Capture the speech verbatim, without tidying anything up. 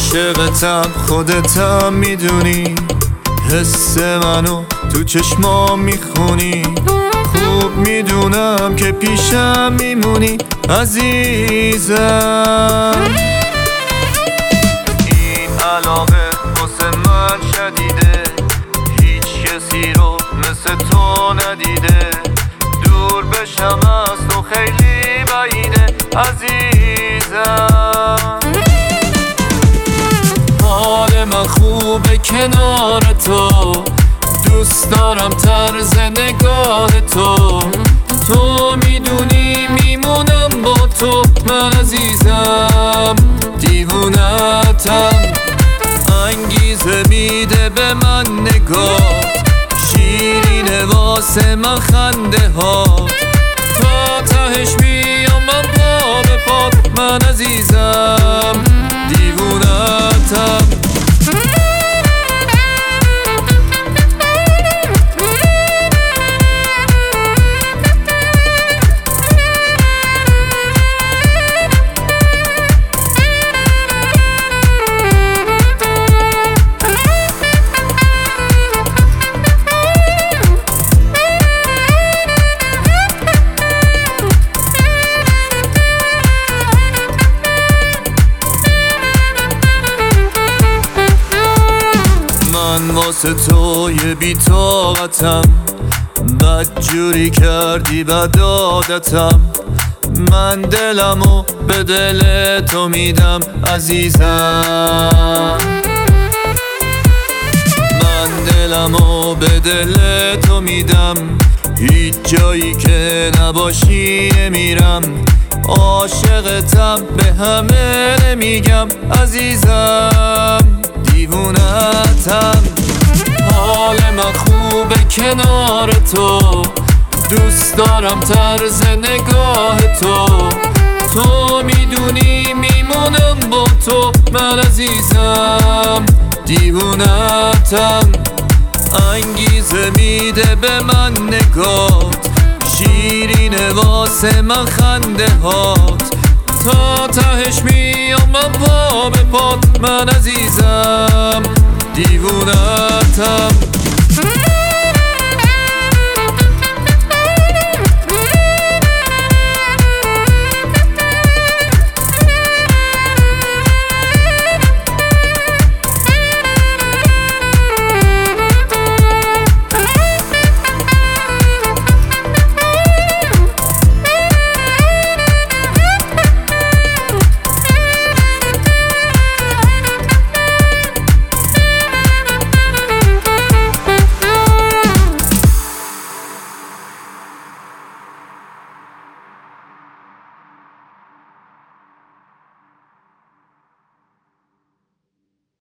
عاشقتم خودتم میدونی، حس منو تو چشمام میخونی، خوب میدونم که پیشم میمونی عزیزم. این علاقه واسه من شدیده، هیچ کسی رو مثل تو ندیده، دور بشم از تو خیلی بعیده عزیزم. حال من خوبه کنار تو، دوست دارم طرز نگاه تو، تو میدونی میمونم با تو من عزیزم، دیوونتم. انگیزه میده به من نگاه، شیرینه واسه من خنده ها، تا تهش میام من پا به پات من عزیزم، دیوونتم. من واسه تو یه بی‌طاقتم، بدجوری کردی بد عادتم، من دلمو به دل تو میدم عزیزم، من دلمو به دل تو میدم، هیچ جایی که نباشی میرم، عاشقتم به همه نمیگم عزیزم، دیوونتم. حال من خوبه کنار تو، دوست دارم طرز نگاه تو، تو میدونی میمونم با تو من عزیزم، دیوونتم. انگیزه میده به من نگات، شیرینه واسه من خنده هات، تا تهش میام من پا به پات من عزیزم، دیوونتم.